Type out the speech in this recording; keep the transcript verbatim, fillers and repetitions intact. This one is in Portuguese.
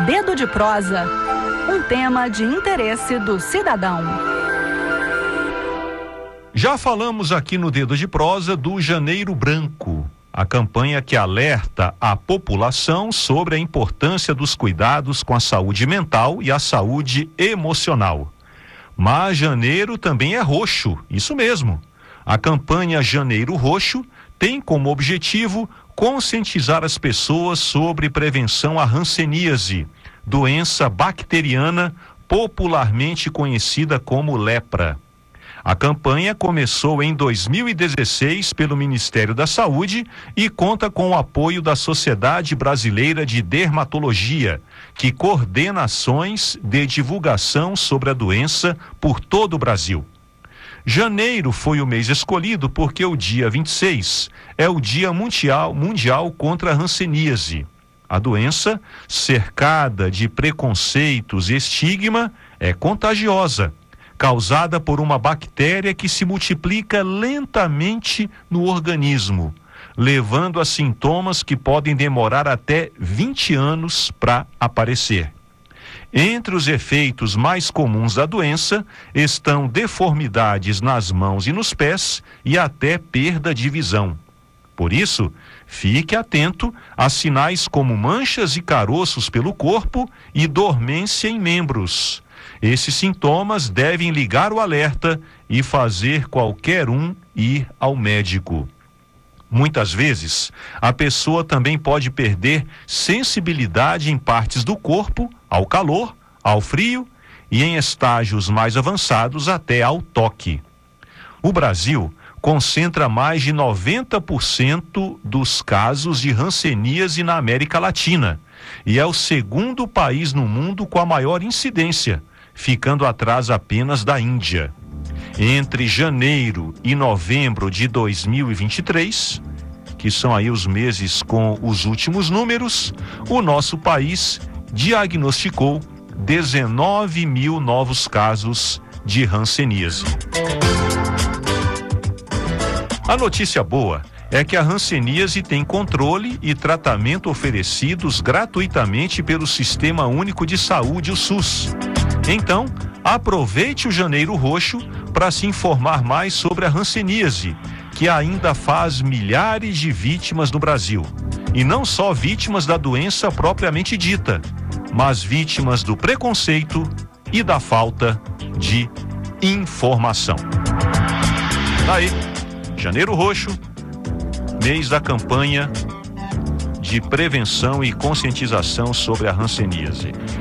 Dedo de prosa, um tema de interesse do cidadão. Já falamos aqui no Dedo de Prosa do Janeiro Branco, a campanha que alerta a população sobre a importância dos cuidados com a saúde mental e a saúde emocional. Mas janeiro também é roxo, isso mesmo. A campanha Janeiro Roxo tem como objetivo conscientizar as pessoas sobre prevenção à hanseníase, doença bacteriana popularmente conhecida como lepra. A campanha começou em dois mil e dezesseis pelo Ministério da Saúde e conta com o apoio da Sociedade Brasileira de Dermatologia, que coordena ações de divulgação sobre a doença por todo o Brasil. Janeiro foi o mês escolhido porque o dia vinte e seis é o Dia Mundial, mundial contra a hanseníase. A doença, cercada de preconceitos e estigma, é contagiosa, causada por uma bactéria que se multiplica lentamente no organismo, levando a sintomas que podem demorar até vinte anos para aparecer. Entre os efeitos mais comuns da doença estão deformidades nas mãos e nos pés e até perda de visão. Por isso, fique atento a sinais como manchas e caroços pelo corpo e dormência em membros. Esses sintomas devem ligar o alerta e fazer qualquer um ir ao médico. Muitas vezes, a pessoa também pode perder sensibilidade em partes do corpo, ao calor, ao frio e em estágios mais avançados até ao toque. O Brasil concentra mais de noventa por cento dos casos de hanseníase na América Latina e é o segundo país no mundo com a maior incidência, ficando atrás apenas da Índia. Entre janeiro e novembro de dois mil e vinte e três, que são aí os meses com os últimos números, o nosso país diagnosticou dezenove mil novos casos de hanseníase. A notícia boa é que a hanseníase tem controle e tratamento oferecidos gratuitamente pelo Sistema Único de Saúde, o SUS. Então, aproveite o Janeiro Roxo para se informar mais sobre a hanseníase, que ainda faz milhares de vítimas no Brasil. E não só vítimas da doença propriamente dita, mas vítimas do preconceito e da falta de informação. Daí, Janeiro Roxo, mês da campanha de prevenção e conscientização sobre a hanseníase.